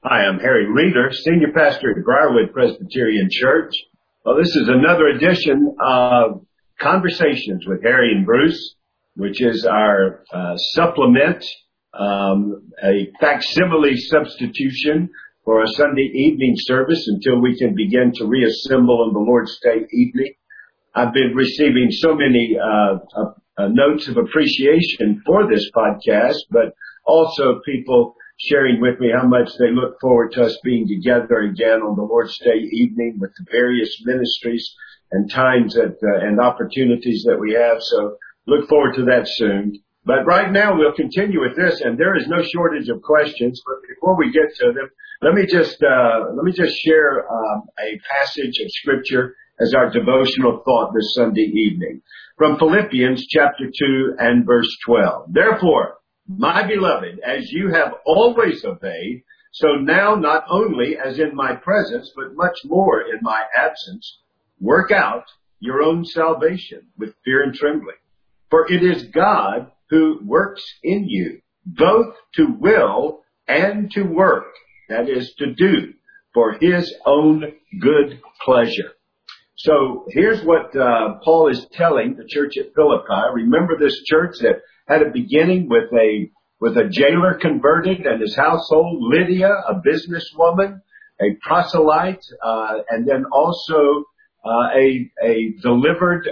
Hi, I'm Harry Reeder, Senior Pastor at Briarwood Presbyterian Church. Well, this is another edition of Conversations with Harry and Bruce, which is our supplement, a facsimile substitution for a Sunday evening service until we can begin to reassemble on the Lord's Day evening. I've been receiving so many notes of appreciation for this podcast, but also people sharing with me how much they look forward to us being together again on the Lord's Day evening with the various ministries and times and opportunities that we have. So look forward to that soon. But right now we'll continue with this, and there is no shortage of questions. But before we get to them, let me just share a passage of Scripture as our devotional thought this Sunday evening from Philippians chapter 2 and verse 12. Therefore, my beloved, as you have always obeyed, so now not only as in my presence, but much more in my absence, work out your own salvation with fear and trembling. For it is God who works in you, both to will and to work, that is to do, for his own good pleasure. So here's what Paul is telling the church at Philippi. Remember this church that had a beginning with a jailer converted and his household, Lydia, a businesswoman, a proselyte, and then also a delivered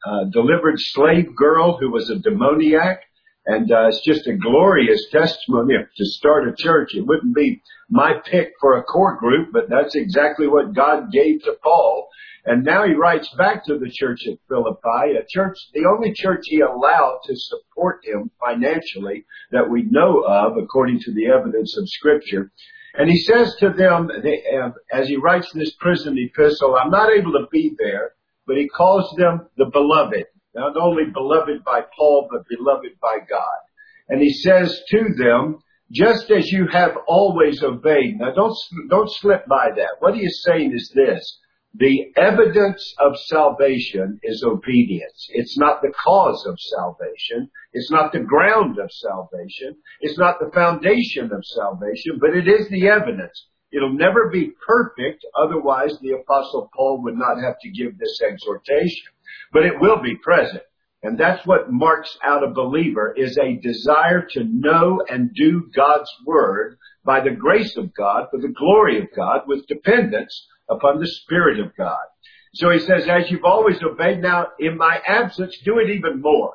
slave girl who was a demoniac. And it's just a glorious testimony to start a church. It wouldn't be my pick for a core group, but that's exactly what God gave to Paul. And now he writes back to the church at Philippi, a church, the only church he allowed to support him financially that we know of, according to the evidence of Scripture. And he says to them, as he writes this prison epistle, I'm not able to be there, but he calls them the beloved. Not only beloved by Paul, but beloved by God. And he says to them, just as you have always obeyed. Now don't slip by that. What he is saying is this. The evidence of salvation is obedience. It's not the cause of salvation. It's not the ground of salvation. It's not the foundation of salvation, but it is the evidence. It'll never be perfect. Otherwise, the Apostle Paul would not have to give this exhortation. But it will be present. And that's what marks out a believer, is a desire to know and do God's word by the grace of God, for the glory of God, with dependence upon the Spirit of God. So he says, as you've always obeyed, now in my absence, do it even more.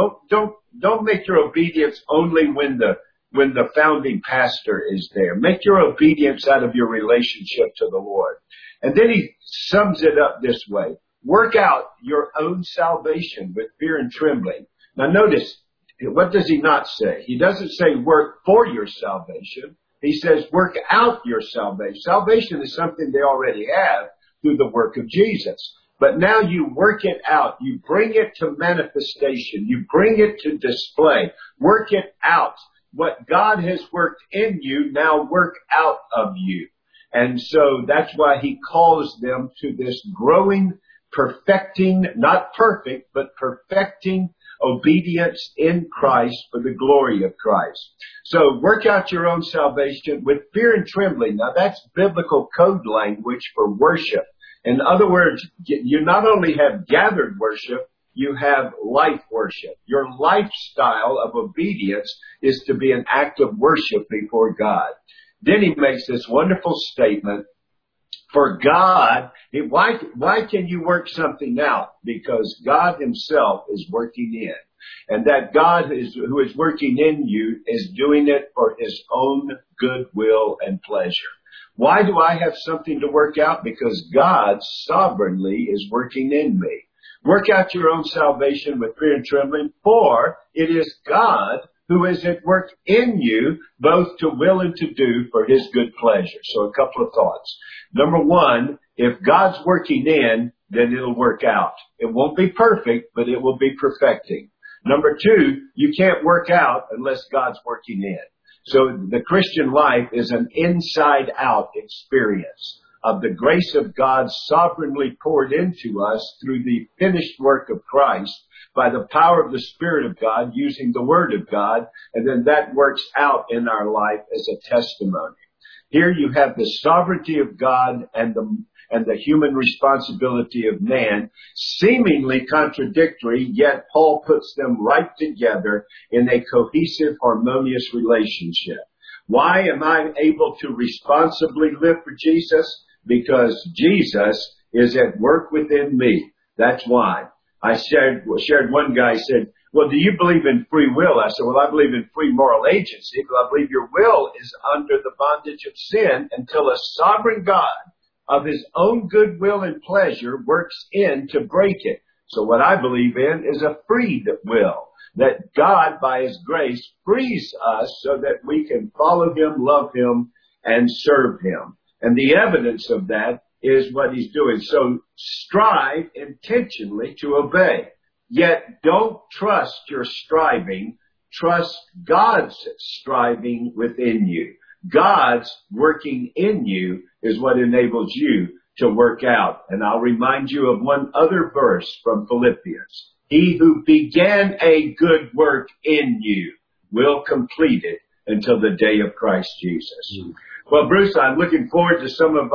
Don't make your obedience only when the founding pastor is there. Make your obedience out of your relationship to the Lord. And then he sums it up this way. Work out your own salvation with fear and trembling. Now notice, what does he not say? He doesn't say work for your salvation. He says work out your salvation. Salvation is something they already have through the work of Jesus. But now you work it out. You bring it to manifestation. You bring it to display. Work it out. What God has worked in you, now work out of you. And so that's why he calls them to this growing, perfecting, not perfect, but perfecting obedience in Christ for the glory of Christ. So work out your own salvation with fear and trembling. Now that's biblical code language for worship. In other words, you not only have gathered worship, you have life worship. Your lifestyle of obedience is to be an act of worship before God. Then he makes this wonderful statement. For God, why can you work something out? Because God himself is working in. And that God who is working in you is doing it for his own good will and pleasure. Why do I have something to work out? Because God sovereignly is working in me. Work out your own salvation with fear and trembling, for it is God who is at work in you, both to will and to do for his good pleasure. So a couple of thoughts. Number one, if God's working in, then it'll work out. It won't be perfect, but it will be perfecting. Number two, you can't work out unless God's working in. So the Christian life is an inside-out experience of the grace of God sovereignly poured into us through the finished work of Christ by the power of the Spirit of God using the Word of God, and then that works out in our life as a testimony. Here you have the sovereignty of God and the human responsibility of man, seemingly contradictory, yet Paul puts them right together in a cohesive, harmonious relationship. Why am I able to responsibly live for Jesus? Because Jesus is at work within me. That's why. I shared one guy said, well, do you believe in free will? I said, well, I believe in free moral agency, but I believe your will is under the bondage of sin until a sovereign God of his own good will and pleasure works in to break it. So what I believe in is a freed will, that God, by his grace, frees us so that we can follow him, love him, and serve him. And the evidence of that is what he's doing. So strive intentionally to obey. Yet don't trust your striving. Trust God's striving within you. God's working in you is what enables you to work out. And I'll remind you of one other verse from Philippians. He who began a good work in you will complete it until the day of Christ Jesus. Well, Bruce, I'm looking forward to some of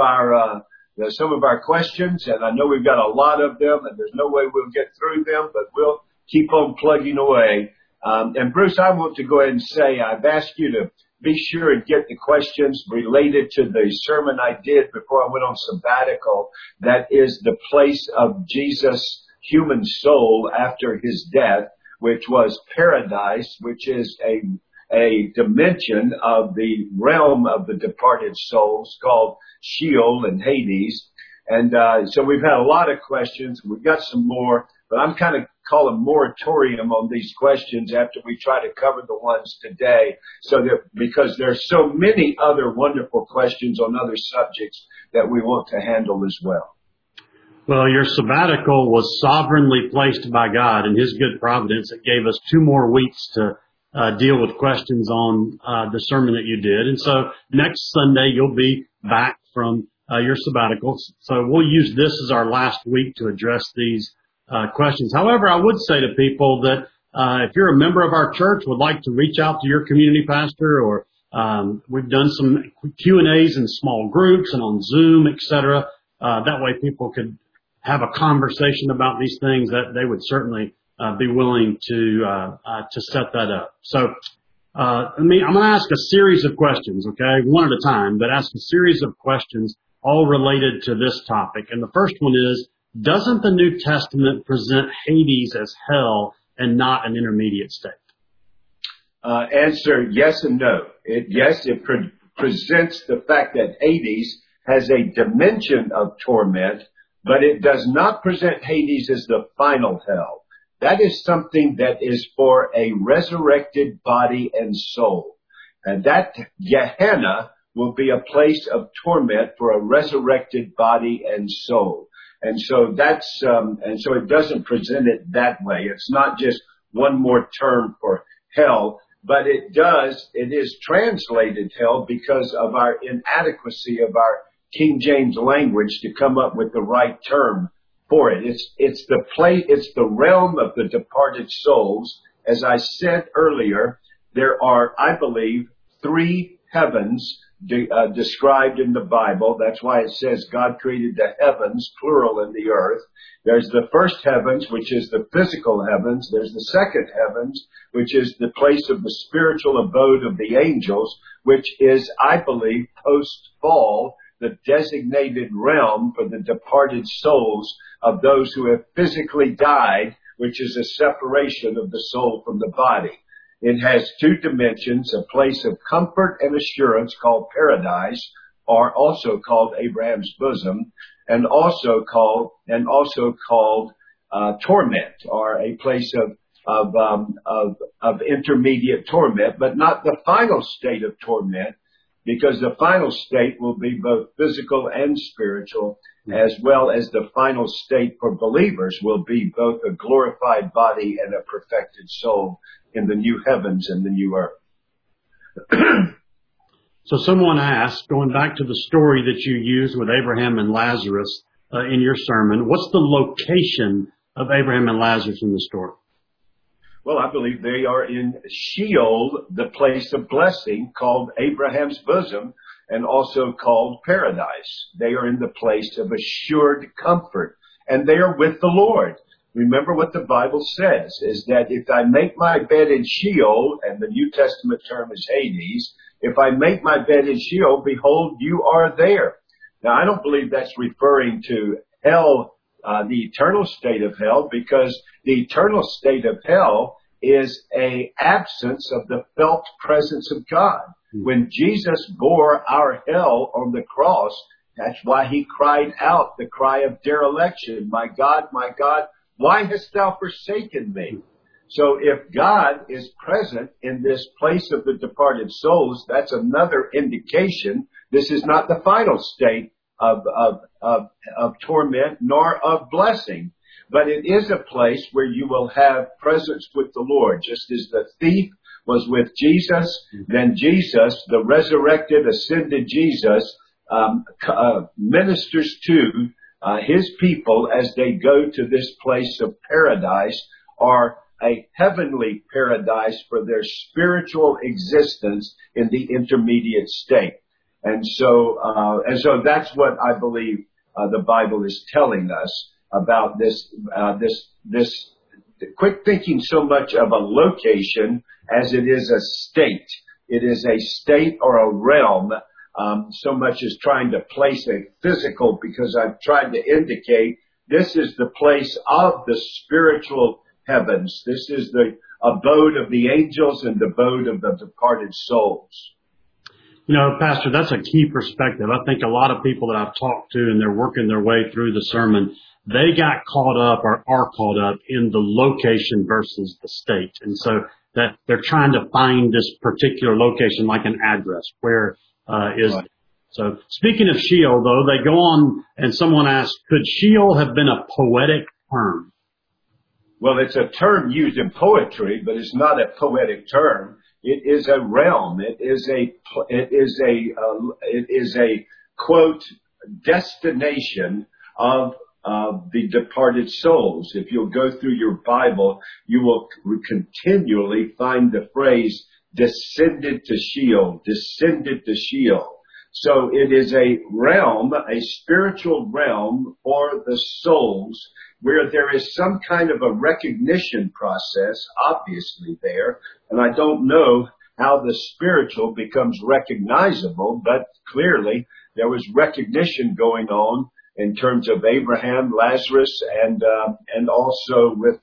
our questions, and I know we've got a lot of them, and there's no way we'll get through them, but we'll keep on plugging away. And Bruce, I want to go ahead and say I've asked you to be sure and get the questions related to the sermon I did before I went on sabbatical. That is the place of Jesus' human soul after his death, which was paradise, which is a dimension of the realm of the departed souls called Sheol and Hades. And so we've had a lot of questions. We've got some more, but I'm kind of calling moratorium on these questions after we try to cover the ones today, so that because there's so many other wonderful questions on other subjects that we want to handle as well. Well, your sabbatical was sovereignly placed by God in his good providence. It gave us 2 more weeks to deal with questions on the sermon that you did. And so next Sunday, you'll be back from your sabbatical. So we'll use this as our last week to address these questions. However, I would say to people that if you're a member of our church, would like to reach out to your community pastor, or we've done some Q&As in small groups and on Zoom, etc. That way people could have a conversation about these things, that they would certainly be willing to set that up. So, I'm going to ask a series of questions, okay? One at a time, but ask a series of questions all related to this topic. And the first one is, doesn't the New Testament present Hades as hell and not an intermediate state? Answer, yes and no. It presents the fact that Hades has a dimension of torment, but it does not present Hades as the final hell. That is something that is for a resurrected body and soul. And that Gehenna will be a place of torment for a resurrected body and soul. And so so it doesn't present it that way. It's not just one more term for hell, but it is translated hell because of our inadequacy of our King James language to come up with the right term for it. It's the realm of the departed souls. As I said earlier, there are, I believe, 3 heavens described in the Bible. That's why it says God created the heavens, plural, in the earth. There's the first heavens, which is the physical heavens. There's the second heavens, which is the place of the spiritual abode of the angels, which is, I believe, post-fall, the designated realm for the departed souls of those who have physically died, which is a separation of the soul from the body. It has 2 dimensions, a place of comfort and assurance called paradise, or also called Abraham's bosom, and also called torment, or a place of intermediate torment, but not the final state of torment, because the final state will be both physical and spiritual, as well as the final state for believers will be both a glorified body and a perfected soul in the new heavens and the new earth. So someone asked, going back to the story that you used with Abraham and Lazarus in your sermon, what's the location of Abraham and Lazarus in the story? Well, I believe they are in Sheol, the place of blessing called Abraham's bosom. and also called paradise. They are in the place of assured comfort, and they are with the Lord. Remember what the Bible says, is that if I make my bed in Sheol, and the New Testament term is Hades, if I make my bed in Sheol, behold, you are there. Now, I don't believe that's referring to hell, the eternal state of hell, because the eternal state of hell is an absence of the felt presence of God. When Jesus bore our hell on the cross, that's why he cried out the cry of dereliction, my God, why hast thou forsaken me? So if God is present in this place of the departed souls, that's another indication this is not the final state of torment nor of blessing. But it is a place where you will have presence with the Lord. Just as the thief was with Jesus, then Jesus, the resurrected, ascended Jesus, ministers to his people as they go to this place of paradise, or a heavenly paradise for their spiritual existence in the intermediate state. And so that's what I believe the Bible is telling us about this. Quit thinking so much of a location as it is a state. It is a state or a realm, so much as trying to place a physical, because I've tried to indicate this is the place of the spiritual heavens. This is the abode of the angels and the abode of the departed souls. You know, Pastor, that's a key perspective. I think a lot of people that I've talked to, and they're working their way through the sermon, they got caught up or are caught up in the location versus the state. And so that they're trying to find this particular location, like an address. Where is it? So speaking of Sheol, though, they go on, and someone asked, could Sheol have been a poetic term? Well, it's a term used in poetry, but it's not a poetic term. It is a realm. It is a quote destination of the departed souls. If you'll go through your Bible, you will continually find the phrase descended to Sheol, descended to Sheol. So it is a realm, a spiritual realm for the souls, where there is some kind of a recognition process, obviously there. And I don't know how the spiritual becomes recognizable, but clearly there was recognition going on in terms of Abraham, Lazarus, and also with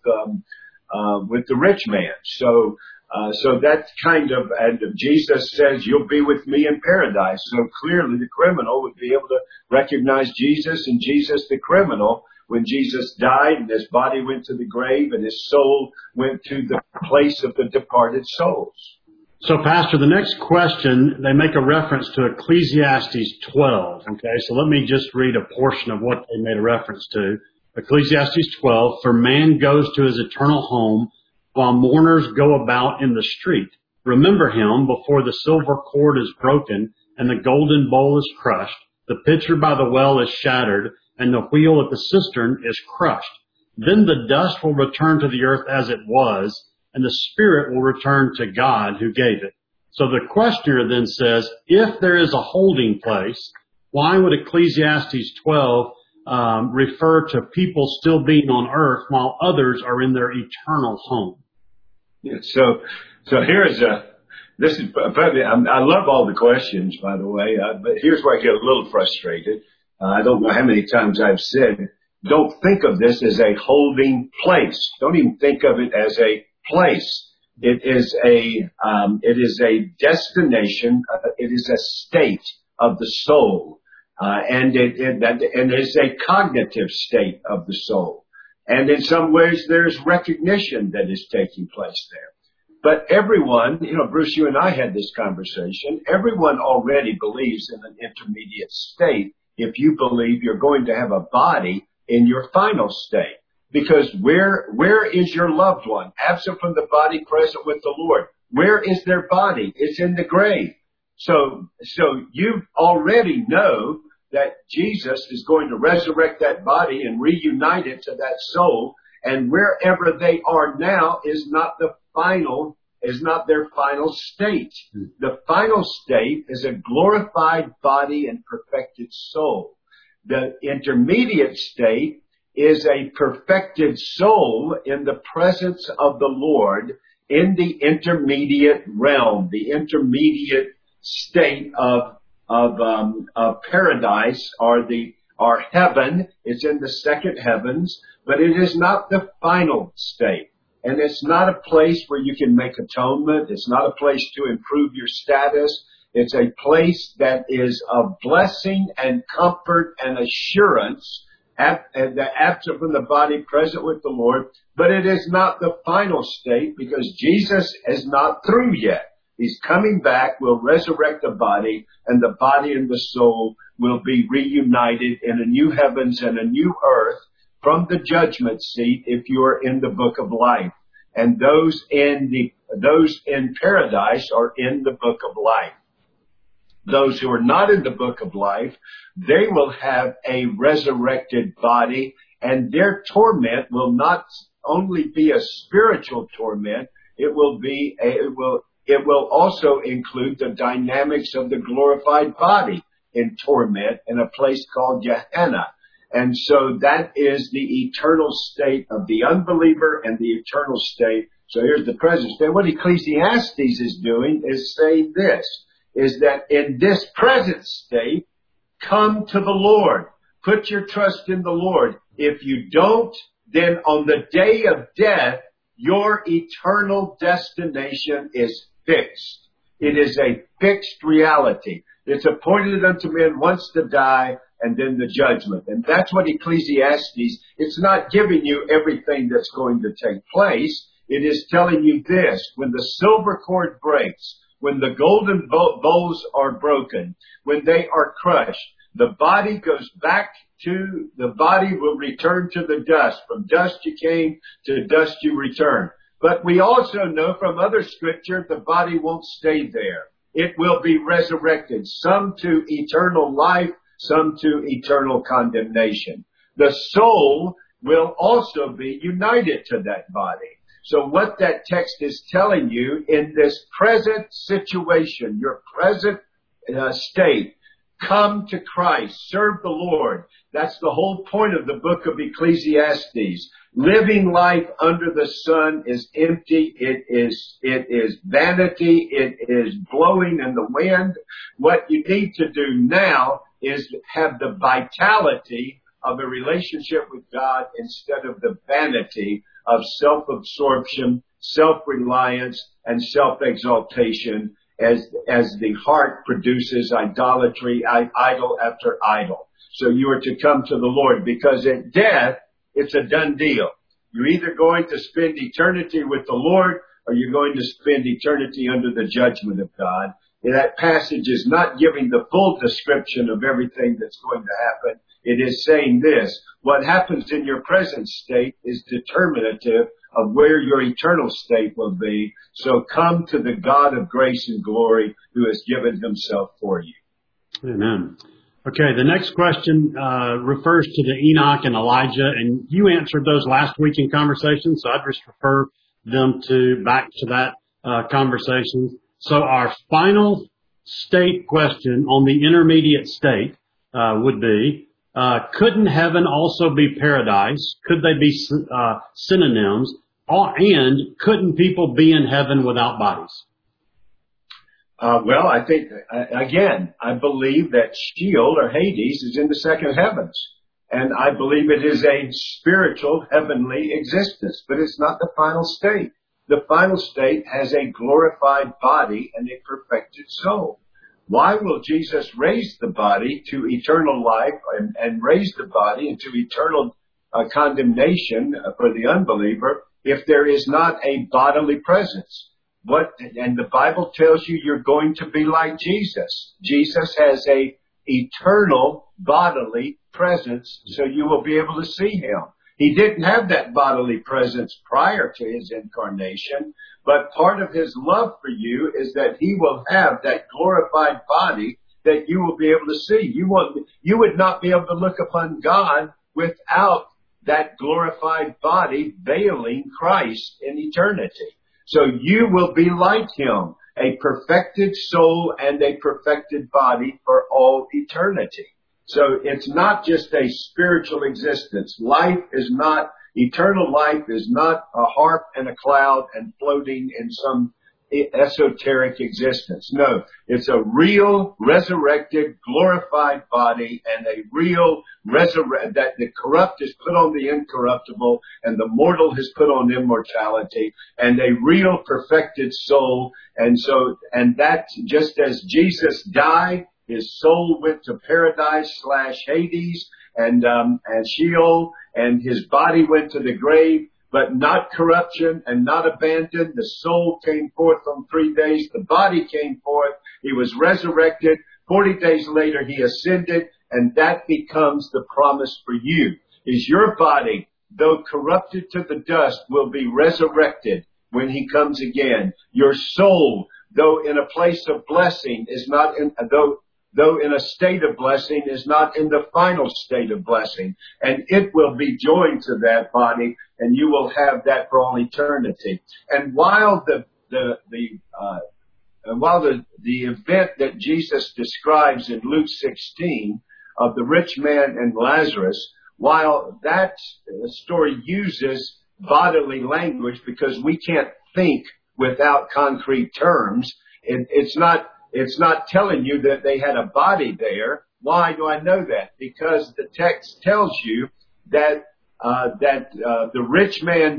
the rich man. So that's kind of, and Jesus says, you'll be with me in paradise. So clearly the criminal would be able to recognize Jesus and Jesus the criminal when Jesus died and his body went to the grave and his soul went to the place of the departed souls. So, Pastor, the next question, they make a reference to Ecclesiastes 12. Okay, so let me just read a portion of what they made a reference to. Ecclesiastes 12, for man goes to his eternal home while mourners go about in the street. Remember him before the silver cord is broken and the golden bowl is crushed, the pitcher by the well is shattered, and the wheel at the cistern is crushed. Then the dust will return to the earth as it was, and the spirit will return to God who gave it. So the questioner then says, if there is a holding place, why would Ecclesiastes 12 refer to people still being on earth while others are in their eternal home? Yeah, so here's this is, I love all the questions, by the way, but here's where I get a little frustrated. I don't know how many times I've said, don't think of this as a holding place. Don't even think of it as a place. It is a destination. It is a state of the soul, and it is a cognitive state of the soul. And in some ways, there's recognition that is taking place there. But everyone, Bruce, you and I had this conversation. Everyone already believes in an intermediate state if you believe you're going to have a body in your final state. Because where is your loved one? Absent from the body, present with the Lord. Where is their body? It's in the grave. So you already know that Jesus is going to resurrect that body and reunite it to that soul. And wherever they are now is not the final is not their final state. The final state is a glorified body and perfected soul. The intermediate state is a perfected soul in the presence of the Lord in the intermediate realm, the intermediate state of paradise or heaven. It's in the second heavens, but it is not the final state. And it's not a place where you can make atonement. It's not a place to improve your status. It's a place that is of blessing and comfort and assurance, the absent from the body, present with the Lord. But it is not the final state because Jesus is not through yet. He's coming back, will resurrect the body, and the body and the soul will be reunited in a new heavens and a new earth from the judgment seat if you are in the book of life. And those in paradise are in the book of life. Those who are not in the book of life, they will have a resurrected body, and their torment will not only be a spiritual torment, it will also include the dynamics of the glorified body in torment in a place called Gehenna. And so that is the eternal state of the unbeliever and the eternal state. So here's the present state. What Ecclesiastes is doing is saying this, is that in this present state, come to the Lord. Put your trust in the Lord. If you don't, then on the day of death, your eternal destination is fixed. It is a fixed reality. It's appointed unto men once to die and then the judgment. And that's what Ecclesiastes, it's not giving you everything that's going to take place. It is telling you this, when the silver cord breaks, when the golden bowls are broken, when they are crushed, the body will return to the dust. From dust you came, to dust you return. But we also know from other scripture, the body won't stay there. It will be resurrected, some to eternal life, some to eternal condemnation. The soul will also be united to that body. So what that text is telling you in this present situation, your present state, come to Christ, serve the Lord. That's the whole point of the book of Ecclesiastes. Living life under the sun is empty. It is vanity. It is blowing in the wind. What you need to do now is have the vitality of a relationship with God instead of the vanity of self-absorption, self-reliance, and self-exaltation as the heart produces idolatry, idol after idol. So you are to come to the Lord because at death, it's a done deal. You're either going to spend eternity with the Lord or you're going to spend eternity under the judgment of God. And that passage is not giving the full description of everything that's going to happen. It is saying this, what happens in your present state is determinative of where your eternal state will be. So come to the God of grace and glory who has given himself for you. Amen. Okay, the next question refers to the Enoch and Elijah, and you answered those last week in conversation, so I'd just refer them back to that conversation. So our final state question on the intermediate state would be, couldn't heaven also be paradise? Could they be synonyms? And couldn't people be in heaven without bodies? Well, I think, again, I believe that Sheol or Hades is in the second heavens. And I believe it is a spiritual heavenly existence, but it's not the final state. The final state has a glorified body and a perfected soul. Why will Jesus raise the body to eternal life and raise the body into eternal condemnation for the unbeliever if there is not a bodily presence? And the Bible tells you you're going to be like Jesus. Jesus has a eternal bodily presence, so you will be able to see him. He didn't have that bodily presence prior to his incarnation, but part of his love for you is that he will have that glorified body that you will be able to see. You would not be able to look upon God without that glorified body veiling Christ in eternity. So you will be like him, a perfected soul and a perfected body for all eternity. So it's not just a spiritual existence. Eternal life is not a harp and a cloud and floating in some esoteric existence. No, it's a real resurrected, glorified body, and a real that the corrupt is put on the incorruptible and the mortal is put on immortality, and a real perfected soul. And that just as Jesus died, his soul went to paradise / Hades and Sheol, and his body went to the grave, but not corruption and not abandoned. The soul came forth on 3 days. The body came forth. He was resurrected. 40 days later, he ascended, and that becomes the promise for you. Is your body, though corrupted to the dust, will be resurrected when he comes again. Your soul, though in a place of blessing, is not in, though in a state of blessing, is not in the final state of blessing. And it will be joined to that body, and you will have that for all eternity. And while the event that Jesus describes in Luke 16 of the rich man and Lazarus, while that story uses bodily language because we can't think without concrete terms, it's not telling you that they had a body there. Why do I know that? Because the text tells you that the rich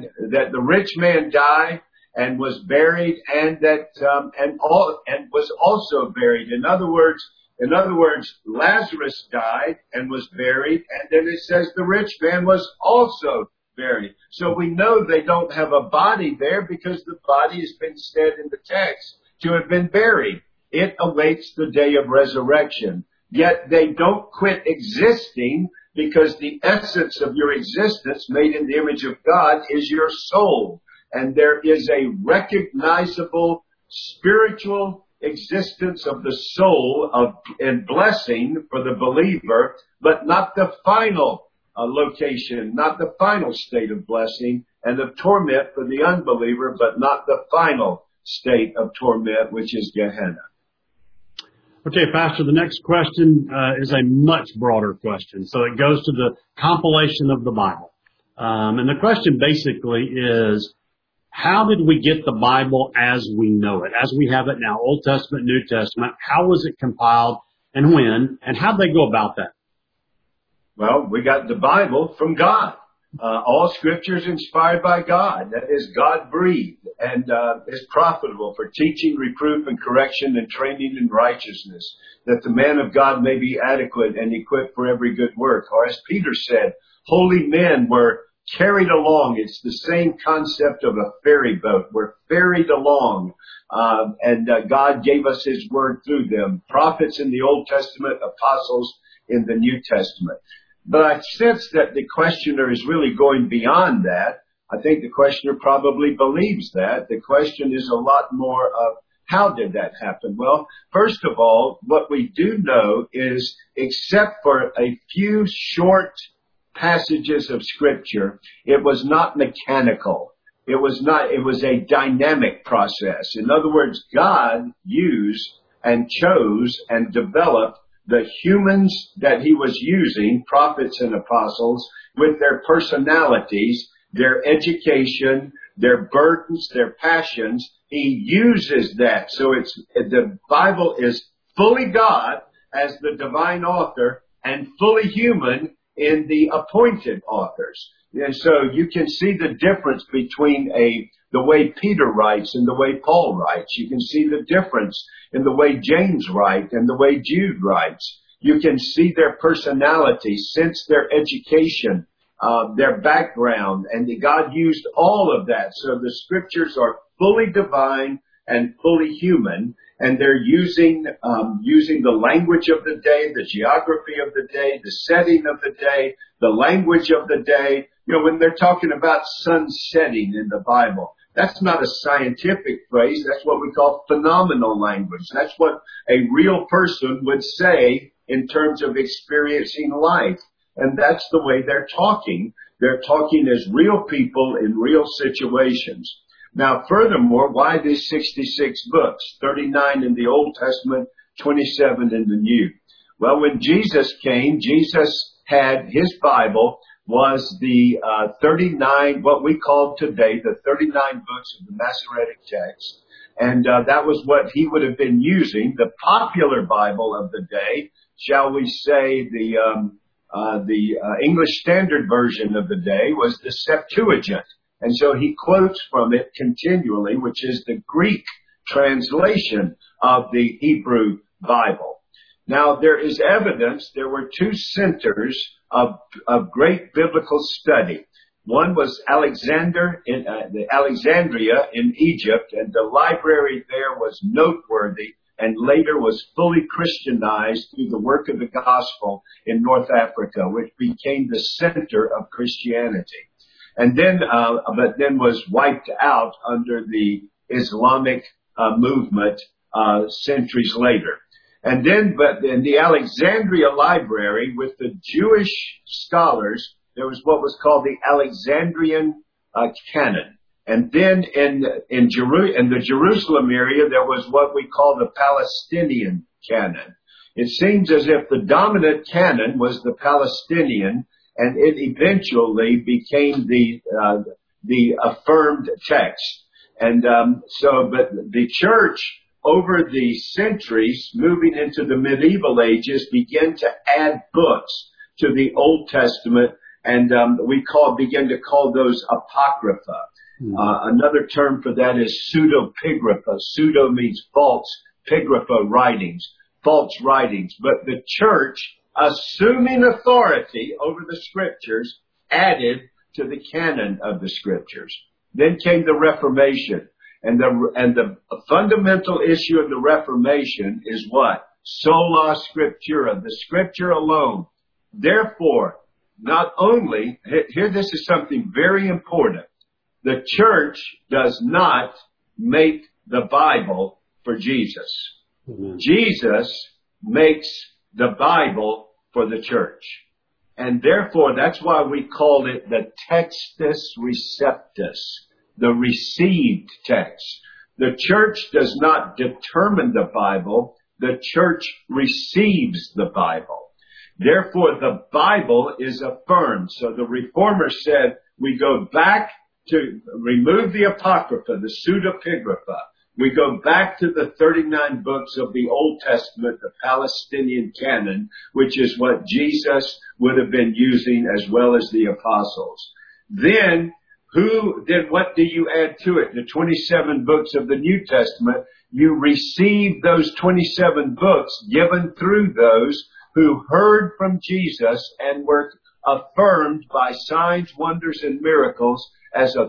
man died and was buried, and was also buried. In other words, Lazarus died and was buried, and then it says the rich man was also buried. So we know they don't have a body there because the body has been said in the text to have been buried. It awaits the day of resurrection. Yet they don't quit existing, because the essence of your existence, made in the image of God, is your soul. And there is a recognizable spiritual existence of the soul and blessing for the believer, but not the final location, not the final state of blessing, and of torment for the unbeliever, but not the final state of torment, which is Gehenna. Okay, Pastor, the next question is a much broader question. So it goes to the compilation of the Bible. And the question basically is, how did we get the Bible as we know it, as we have it now, Old Testament, New Testament? How was it compiled and when? And how did they go about that? Well, we got the Bible from God. All scripture is inspired by God. That is, God breathed and is profitable for teaching, reproof, and correction, and training in righteousness, that the man of God may be adequate and equipped for every good work. Or as Peter said, holy men were carried along. It's the same concept of a ferry boat. We're ferried along. And God gave us his word through them. Prophets in the Old Testament, apostles in the New Testament. But I sense that the questioner is really going beyond that. I think the questioner probably believes that. The question is a lot more of, how did that happen? Well, first of all, what we do know is, except for a few short passages of scripture, it was not mechanical. It was a dynamic process. In other words, God used and chose and developed the humans that he was using, prophets and apostles, with their personalities, their education, their burdens, their passions. He uses that. So the Bible is fully God as the divine author and fully human in the appointed authors. And so you can see the difference between the way Peter writes and the way Paul writes. You can see the difference in the way James writes and the way Jude writes. You can see their personality, sense their education, their background, and God used all of that. So the scriptures are fully divine and fully human, and they're using the language of the day, the geography of the day, the setting of the day, the language of the day. You know, when they're talking about sun setting in the Bible, that's not a scientific phrase. That's what we call phenomenal language. That's what a real person would say in terms of experiencing life. And that's the way they're talking. They're talking as real people in real situations. Now, furthermore, why these 66 books? 39 in the Old Testament, 27 in the New. Well, when Jesus came, Jesus had his Bible was the 39, what we call today, the 39 books of the Masoretic text. And that was what he would have been using. The popular Bible of the day, shall we say, the English Standard Version of the day was the Septuagint. And so he quotes from it continually, which is the Greek translation of the Hebrew Bible. Now, there is evidence there were two centers of great biblical study. One was Alexandria in Egypt, and the library there was noteworthy and later was fully Christianized through the work of the gospel in North Africa, which became the center of Christianity. And then, but then was wiped out under the Islamic movement centuries later. And then, but in the Alexandria library with the Jewish scholars, there was what was called the Alexandrian canon. And then in the Jerusalem area, there was what we call the Palestinian canon. It seems as if the dominant canon was the Palestinian, and it eventually became the affirmed text. And but the church, over the centuries, moving into the medieval ages, began to add books to the Old Testament, and we begin to call those apocrypha. Another term for that is pseudepigrapha. Pseudo means false, pigrapha, writings, false writings. But the church, assuming authority over the scriptures, added to the canon of the scriptures. Then came the Reformation. And the fundamental issue of the Reformation is what? Sola Scriptura, the scripture alone. Therefore, not only, here this is something very important. The church does not make the Bible for Jesus. Mm-hmm. Jesus makes the Bible for the church. And therefore, that's why we call it the Textus Receptus, the received text. The church does not determine the Bible. The church receives the Bible. Therefore, the Bible is affirmed. So the Reformers said we go back to remove the Apocrypha, the pseudepigrapha. We go back to the 39 books of the Old Testament, the Palestinian canon, which is what Jesus would have been using as well as the apostles. Then what do you add to it? The 27 books of the New Testament. You receive those 27 books given through those who heard from Jesus and were affirmed by signs, wonders, and miracles as the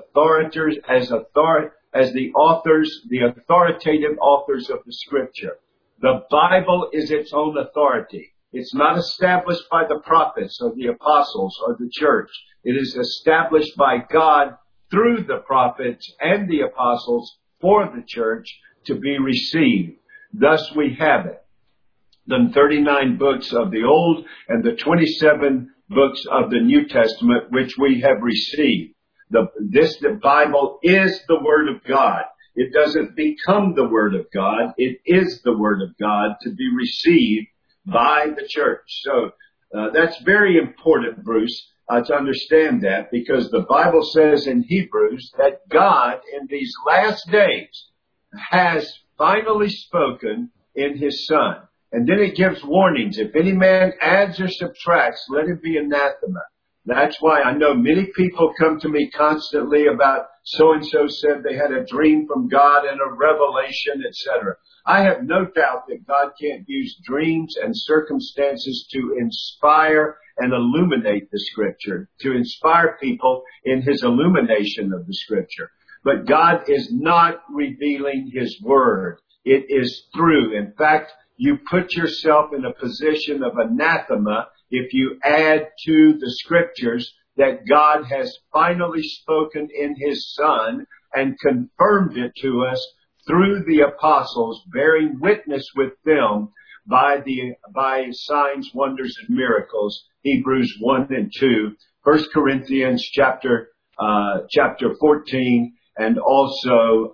authoritative authors of the Scripture. The Bible is its own authority. It's not established by the prophets or the apostles or the church. It is established by God through the prophets and the apostles for the church to be received. Thus we have it. The 39 books of the Old and the 27 books of the New Testament, which we have received. The Bible is the Word of God. It doesn't become the Word of God. It is the Word of God to be received by the church. So that's very important, Bruce, to understand that, because the Bible says in Hebrews that God in these last days has finally spoken in His Son. And then it gives warnings. If any man adds or subtracts, let him be anathema. That's why I know many people come to me constantly about so-and-so said they had a dream from God and a revelation, etc. I have no doubt that God can't use dreams and circumstances to inspire and illuminate the Scripture, to inspire people in His illumination of the Scripture. But God is not revealing His Word. It is through. In fact, you put yourself in a position of anathema if you add to the Scriptures that God has finally spoken in His Son and confirmed it to us through the apostles, bearing witness with them by signs, wonders, and miracles. Hebrews 1 and 2, 1 Corinthians chapter 14, and also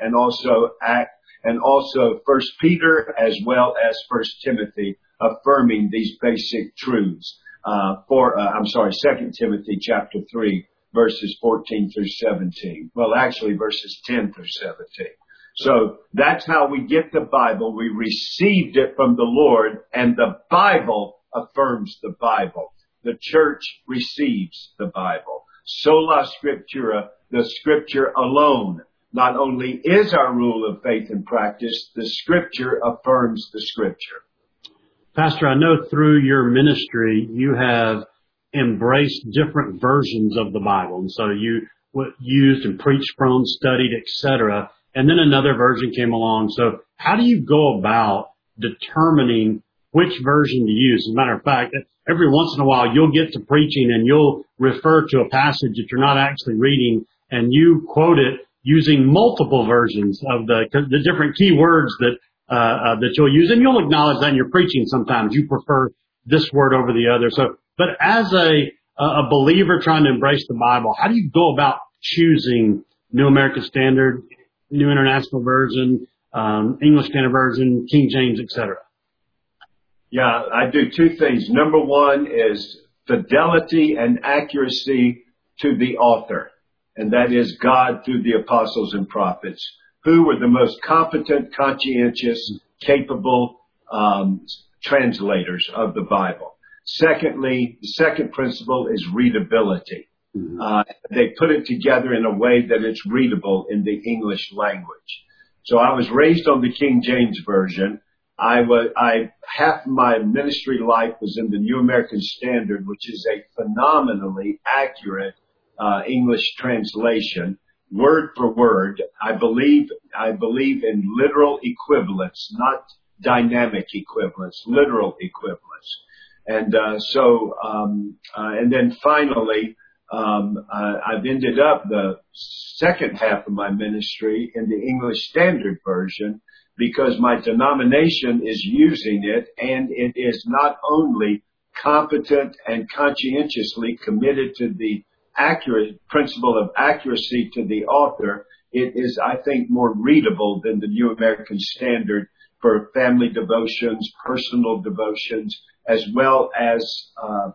First Peter as well as First Timothy, affirming these basic truths. 2 Timothy chapter 3, verses 14 through 17. Well, actually verses 10 through 17. So that's how we get the Bible. We received it from the Lord, and the Bible affirms the Bible. The church receives the Bible. Sola Scriptura, the Scripture alone, not only is our rule of faith and practice, the Scripture affirms the Scripture. Pastor, I know through your ministry you have embraced different versions of the Bible. And so you used and preached from, studied, etc. And then another version came along. So how do you go about determining which version to use? As a matter of fact, every once in a while you'll get to preaching and you'll refer to a passage that you're not actually reading, and you quote it using multiple versions of the different key words that you'll use. And you'll acknowledge that in your preaching sometimes. You prefer this word over the other. But as a believer trying to embrace the Bible, how do you go about choosing New American Standard, New International Version, English Standard Version, King James, etc.? Yeah, I do two things. Number one is fidelity and accuracy to the author, and that is God through the apostles and prophets, who were the most competent, conscientious, capable translators of the Bible. Secondly, the second principle is readability. They put it together in a way that it's readable in the English language. So I was raised on the King James Version. Half my ministry life was in the New American Standard, which is a phenomenally accurate English translation, word for word. I believe in literal equivalence, not dynamic equivalence, literal equivalence. And and then finally, I've ended up the second half of my ministry in the English Standard Version, because my denomination is using it, and it is not only competent and conscientiously committed to the accurate principle of accuracy to the author, it is, I think, more readable than the New American Standard for family devotions, personal devotions, as well as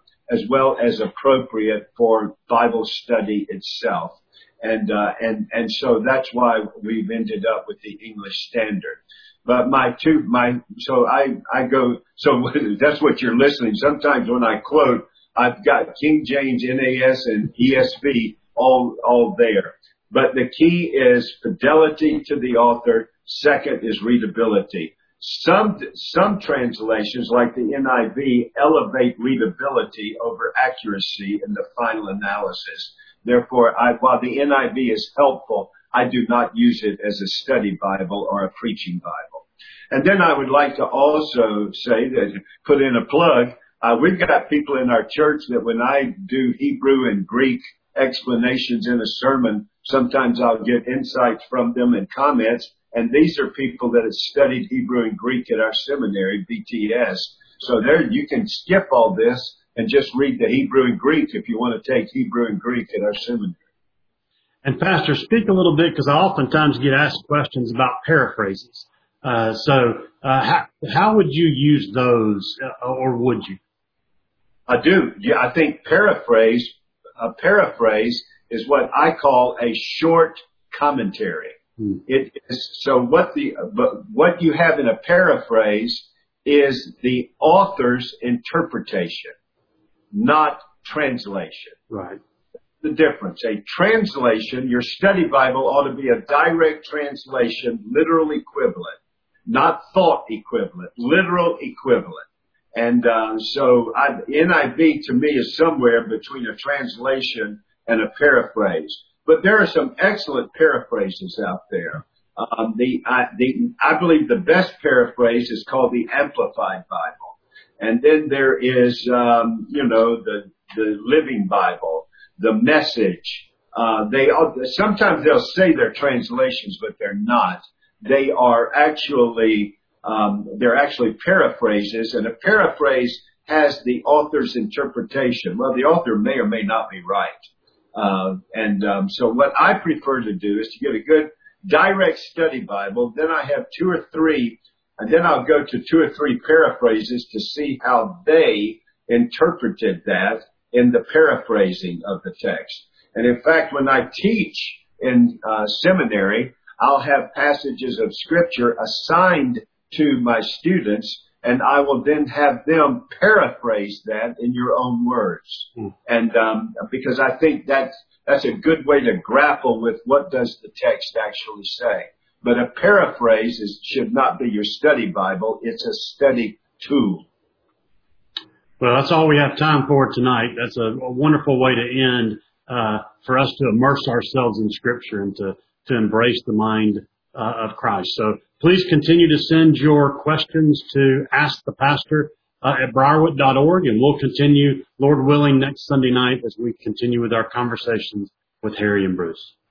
appropriate for Bible study itself. And so that's why we've ended up with the English Standard. But so that's what you're listening. Sometimes when I quote, I've got King James, NAS, and ESV all there. But the key is fidelity to the author. Second is readability. Some translations, like the NIV, elevate readability over accuracy in the final analysis. Therefore, while the NIV is helpful, I do not use it as a study Bible or a preaching Bible. And then I would like to also say that, put in a plug, we've got people in our church that when I do Hebrew and Greek explanations in a sermon, sometimes I'll get insights from them and comments. And these are people that have studied Hebrew and Greek at our seminary, BTS. So there you can skip all this and just read the Hebrew and Greek if you want to take Hebrew and Greek at our seminary. And Pastor, speak a little bit, because I oftentimes get asked questions about paraphrases. How would you use those, or would you? I do. Yeah, I think a paraphrase is what I call a short commentary. It is, so what you have in a paraphrase is the author's interpretation, not translation. Right. The difference. A translation, your study Bible ought to be a direct translation, literal equivalent, not thought equivalent, literal equivalent. And NIV to me is somewhere between a translation and a paraphrase. But there are some excellent paraphrases out there. I believe the best paraphrase is called the Amplified Bible. And then there is, the Living Bible, the Message. Sometimes they'll say they're translations, but they're not. They are actually, they're actually paraphrases, and a paraphrase has the author's interpretation. Well, the author may or may not be right. So what I prefer to do is to get a good direct study Bible. Then I have two or three, and then I'll go to two or three paraphrases to see how they interpreted that in the paraphrasing of the text. And in fact, when I teach in seminary, I'll have passages of Scripture assigned to my students, and I will then have them paraphrase that in your own words. And because I think that's a good way to grapple with what does the text actually say. But a paraphrase should not be your study Bible. It's a study tool. Well, that's all we have time for tonight. That's a wonderful way to end, for us to immerse ourselves in Scripture and to embrace the mind of Christ. So please continue to send your questions to askthepastor @briarwood.org, and we'll continue, Lord willing, next Sunday night as we continue with our conversations with Harry and Bruce.